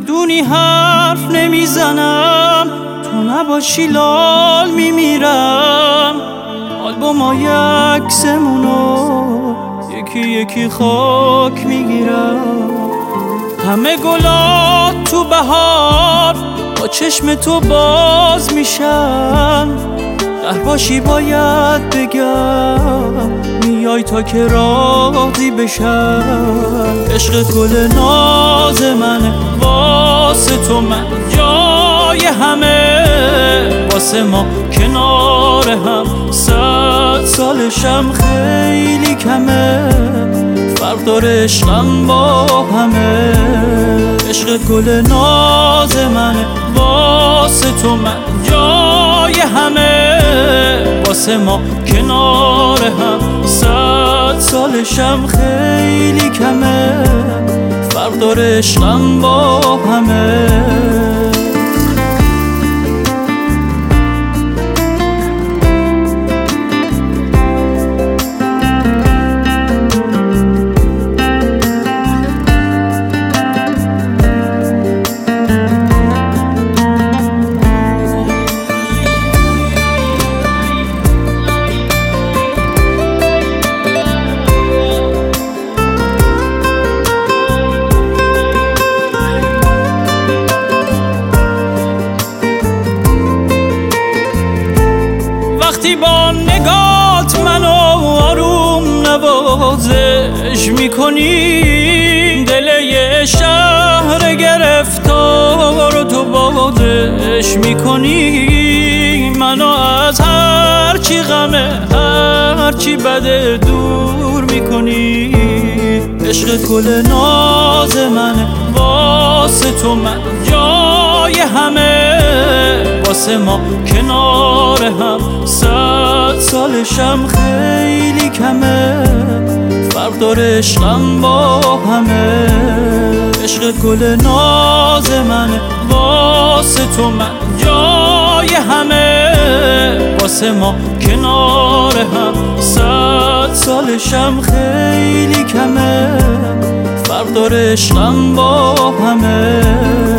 میدونی حرف نمیزنم، تو نباشی لال میمیرم. آلبومای عکسمونو یکی یکی خاک میگیرم. همه گلات تو بهار با چشم تو باز میشن. در باشی باید بگم میای تا که راضی بشم. عشق گل ناز منه، واسه تو من جای همه. واسه ما کنار هم 100 سالشم خیلی کمه. فرق داره عشقم با همه. عشق گل ناز منه، واسه تو من جای همه. واسه ما کنار هم 100 سالشم خیلی کمه. فرق داره عشقم با همه. وقتی با نگات منو آروم نوازش میکنی، دل یه شهر گرفتار تو بازش میکنی. منو از هرچی غمه هرچی بده دور میکنی. عشق گل ناز منه، واسه تو من جای همه. واسه ما کنار هم 100 سالشم خیلی کمه. فرق داره عشقم با همه. عشق گل ناز منه، واسه تو من جای همه. واسه ما کنار هم 100 سالشم خیلی کمه. فرق داره عشقم با همه.